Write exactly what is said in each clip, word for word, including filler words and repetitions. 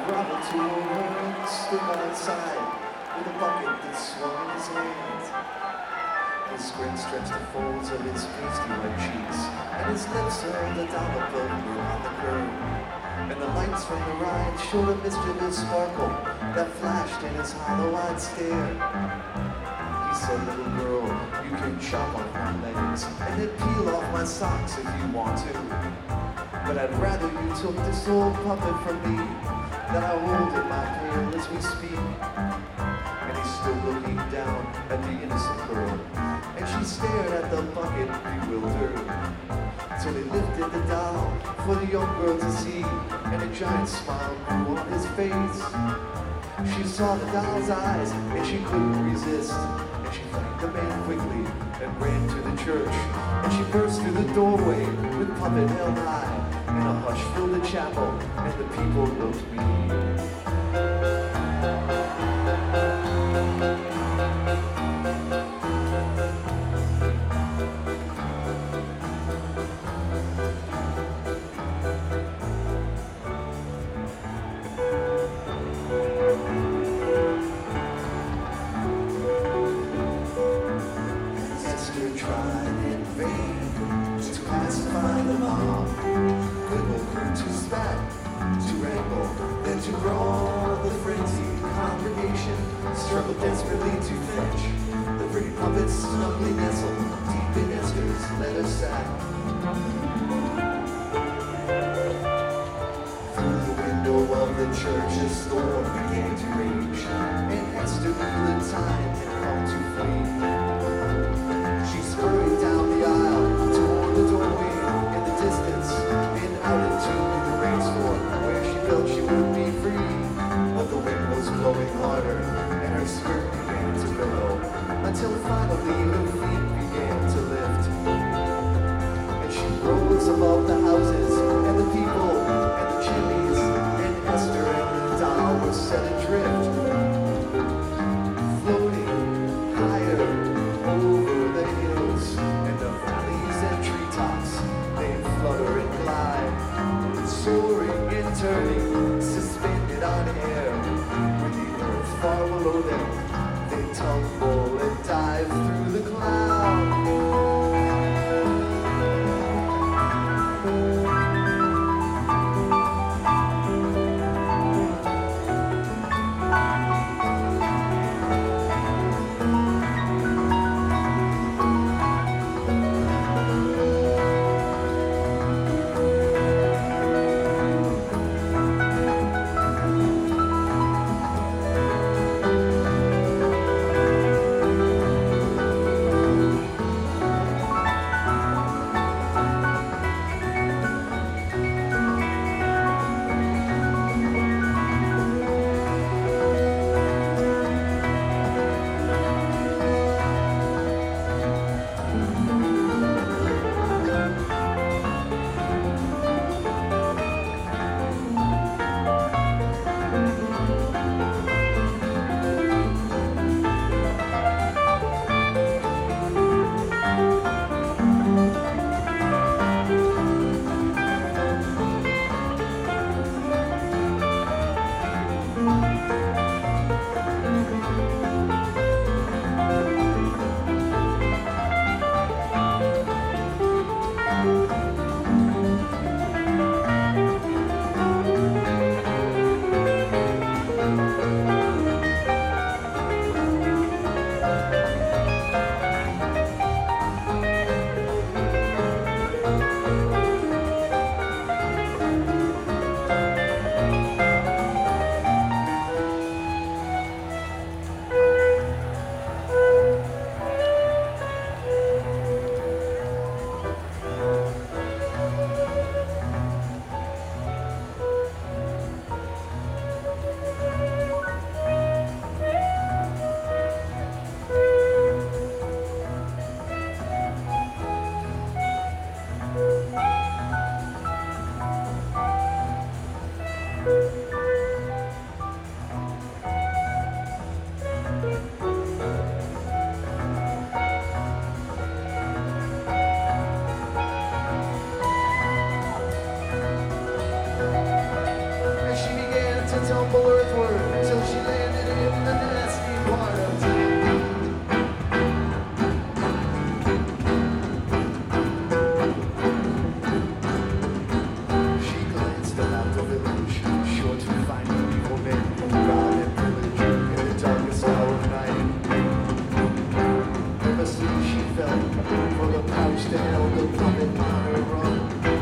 brought it toward her and stood outside with a bucket that swung in his hand. His grin stretched the folds of his pasty white cheeks, and his lips held a dollop of blue on the curb. And the lights from the ride showed a mischievous sparkle that flashed in his hollow-eyed stare. He said, little girl, you can chop off my legs and then peel off my socks if you want to. But I'd rather you took this old puppet from me that I hold in my pail as we speak. And he stood looking down at the innocent girl, and she stared at the bucket bewildered. So they lifted the doll for the young girl to see, and a giant smile grew on his face. She saw the doll's eyes, and she couldn't resist. And she thanked the man quickly and ran to the church. And she burst through the doorway with puppet held high, and a hush filled the chapel, and the people looked mean. Struggled desperately to fetch the pretty puppets snugly nestled deep in Esther's leather sack. Through the window of the church a storm began to rage, and Esther knew the time had come to flee. She scurried down the aisle toward the doorway in the distance, and out into the rainstorm where she felt she would be free. But the wind was blowing harder, and her skirt began to billow, until finally her feet began to lift. And she rose above the houses, and the people, and the chimneys, and Esther and the doll were set adrift, floating higher over the hills, and the valleys and treetops, they flutter and glide, soaring and turning, suspended on air, with the earth far below them. They tumble and dive through the clouds. tumble earthward till she landed in the nasty part of town. She glanced about the village, sure to find evil men, proud and privileged in the darkest hour of night. Nervously she felt for the pouch that held the puppet on her run.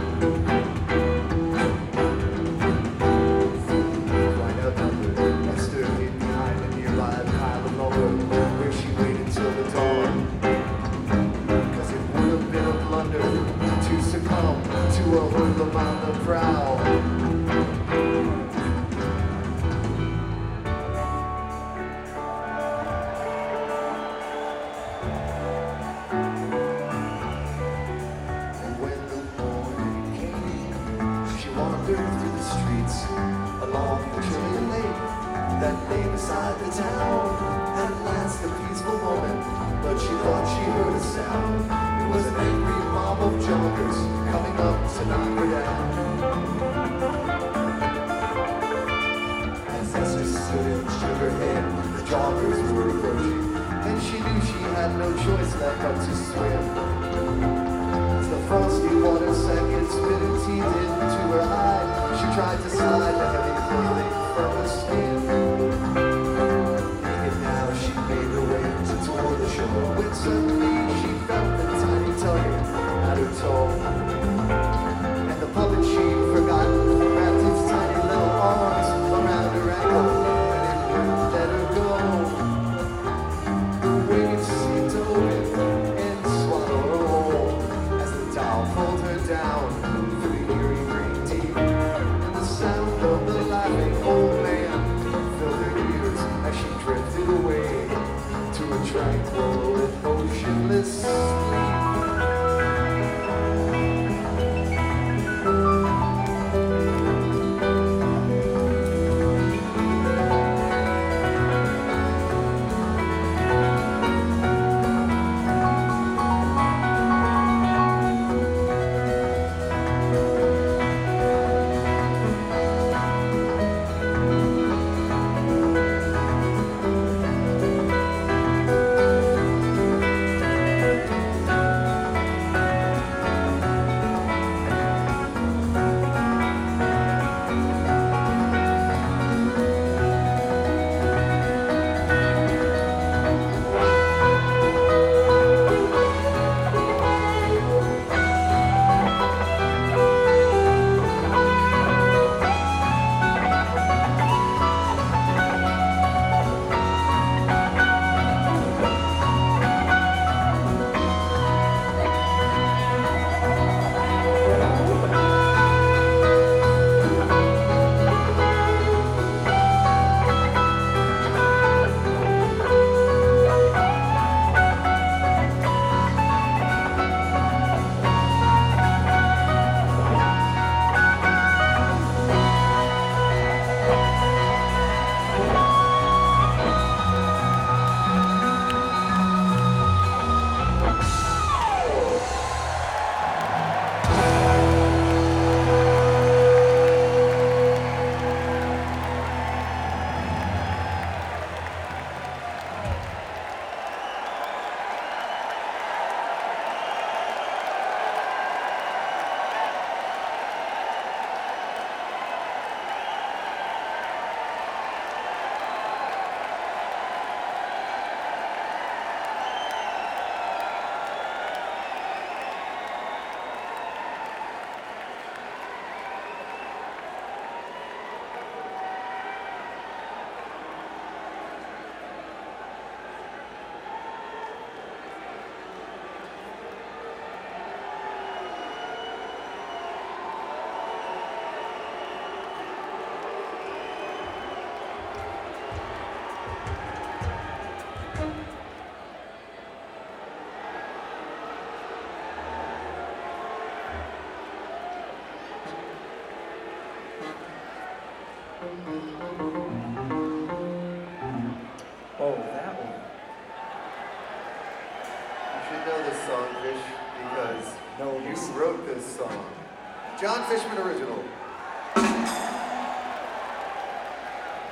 Oh, that one. You should know this song, Fish, because No, you this- wrote this song. John Fishman original.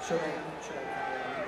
Should I, should I